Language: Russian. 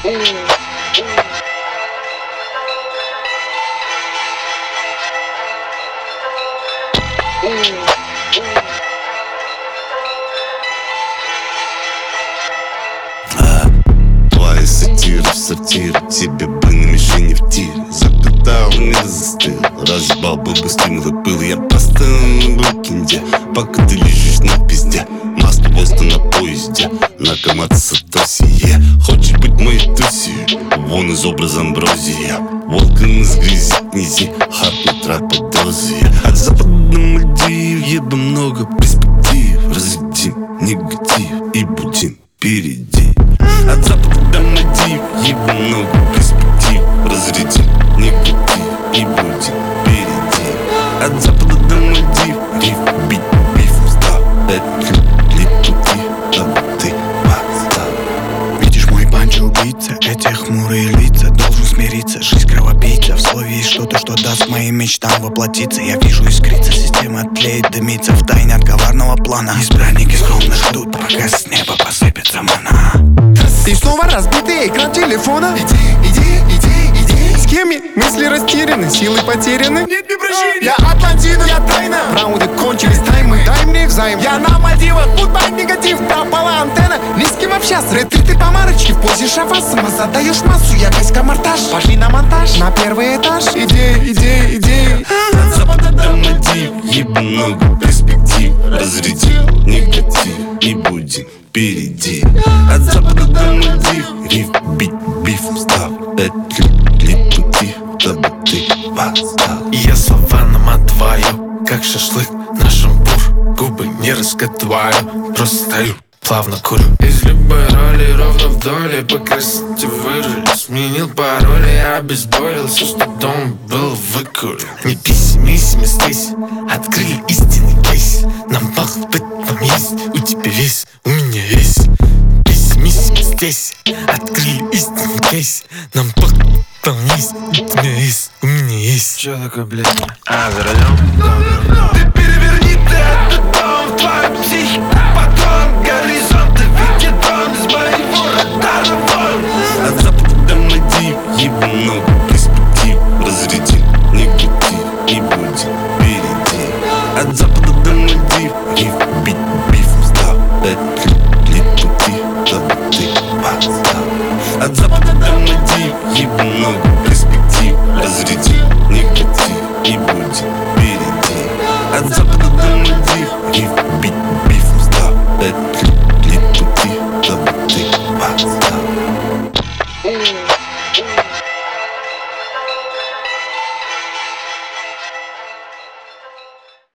Твои сатиры в сортире, тебе бы на мишени в тире. Запятал, мир застыл, разъебал бы стимул и пыл. Я просто на букинде, пока ты лежишь на пизде. Масло просто на поезде, накоматься тосие. Хочешь быть моей тусью, вон из образа амброзия. Волком из грязи князи, хатный трак под дозия. От запада до Мальдив, еба много перспектив. Разрядим негатив и будем впереди. От запада до Мальдив, еба много перспектив. Разрядим негатив и будем впереди. От запада до Мальдив, риф, бит, биф, став. Это липути, дабы ты подстал. Видишь мой панч убийца, эти хмурые лица. Должен смириться, жизнь кровопийца. В слове есть что-то, что даст моим мечтам воплотиться. Я вижу искриться, система тлеет, дымится в тайне от коварного плана. Избранники скромно ждут, пока с неба посыпется мана. И снова разбитый экран телефона. Иди. С кем я? Мысли растеряны, силы потеряны. Нет мне прощения. Я Атлантида, я тайна. Раунды кончились, таймы. Дай мне взаим. Я на Мальдивах, будто негатив. Пропала антенна, не с кем общаться. Ретриты по марочке, в позе шафа. Сама задаешь массу, я каська-монтаж. Пошли на монтаж, на первый этаж. Идеи. От запада до Мальдив, еба много перспектив. Разрядим негатив и будем впереди. От запада до Мальдив, риф, бит, биф, став. Это липути, дабы ты подстал. Я слова намотваю, как шашлык на шампур. Губы не раскатываю, просто стою, плавно курю. Из любой роли ровно вдоль, по красоте выжили. Сменил пароль, я обезболил все, что дома был, выкурил. Не пессимизм здесь, открыли истинный кейс. Нам пахнет в этом есть, у тебя весь, у меня весь. Пессимизм здесь, открыли истинный кейс. Нам пахнет в этом есть, у тебя есть, у меня есть. Чё такое, блядь? За рулем? Ты переверни этот дом в твою психику. Потом горизонты видит он из моего радара вон. От запада до Мальдив, еба много перспектив. Разрядим негатив и будем впереди. От запада до Мальдив, риф, бит, биф, став. Это липути, дабы ты подстал. От запада до Мальдив, еба много перспектив. Разрядим негатив и будем впереди. От запада до Мальдив, риф, бит, биф, став. Это липути, дабы ты подстал.